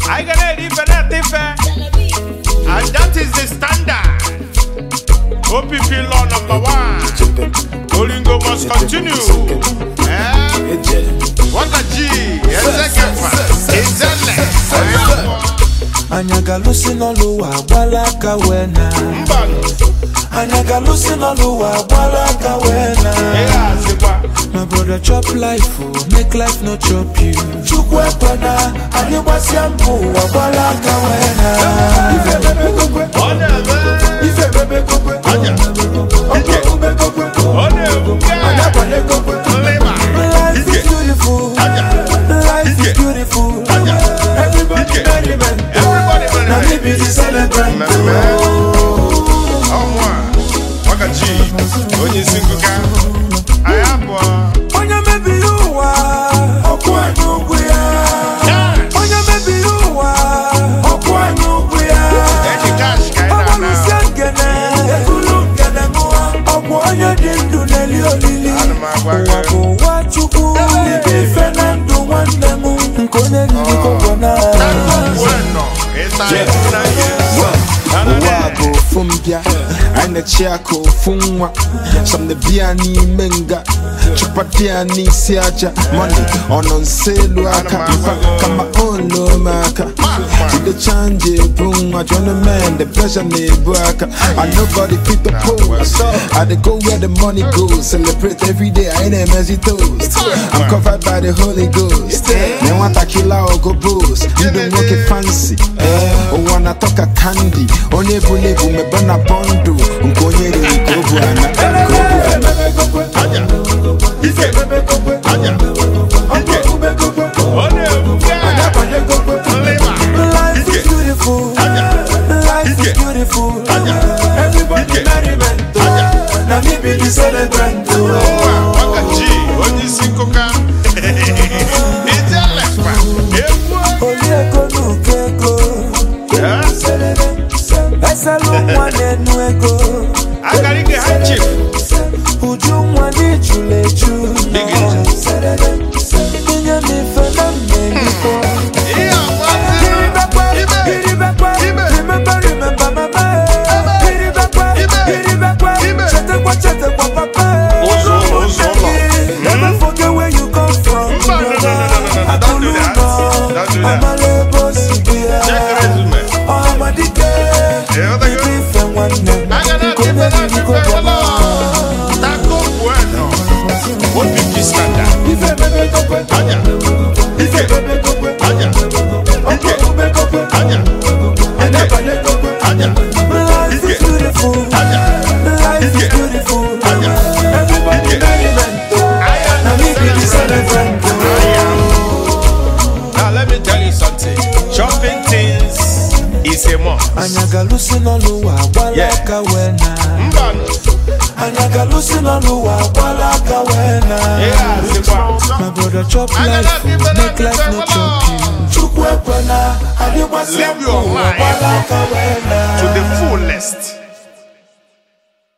I got a different, and that is the standard. OPP law number 1. Olingo must continue. Wagaji, Ezekefa, Izele. Anyagalusi no luwa wala kawena. Anyagalusi no luwa wala kawena. My brother chop life, make life no chop you. Chukwe pana, anyibasi ampu wala kawena. Ife bebe kokwe, ife bebe kokwe, life is beautiful, life is beautiful. Everybody merriment, now me be the celebrant. Wagaji, onye singuka, ayapwa. Onye mebi yuwa, okwa nyuguya. Onye mebi yuwa, okwa nyuguya. Owa lusiangene, ekulungene mua. Okwa onye dindu neli olili. Wako wachuku, libi fenandu wandemu. Nkone nini kogona. Wabo fumbia, aina chako fungwa. Some the biani menga, chupatiani siaja. Money on sale waka, kama ono maka. The change brunga, join the man, the pleasure nebuaka. And nobody fit the pose. I dey go where the money goes. Celebrate every day, I ain't a messy toast. I'm covered by the Holy Ghost. They want a killer or go boost. You don't make it fancy. Oh, wanna talk a candy. Only believe me bana bondo. Unkonye de kobuana. Life is beautiful, life is beautiful. Everybody merriment, now me be the celebrant. Wagaji, onye singuka. Olieko nukeko, eselu mwane nueko. Agarige handship. Uju mwani chulechu. Inye mifena meniko. Remember mama. Chete kwa papa. Never forget where you come from. No, don't do that. Don't do that. Check the resume. Taco bueno. What 50 standard? Anya. Life is beautiful. Life is beautiful. Everybody merriment. Now me be the celebrant. Now let me tell you something. Shopping things is a must. Anyagalusi no luwa wala kawena. Anyagalusi no luwa wala kawena. My brother chop life, make life no chop you. Chukwe pana, anyibasi ampu wala kawena. To the fullest.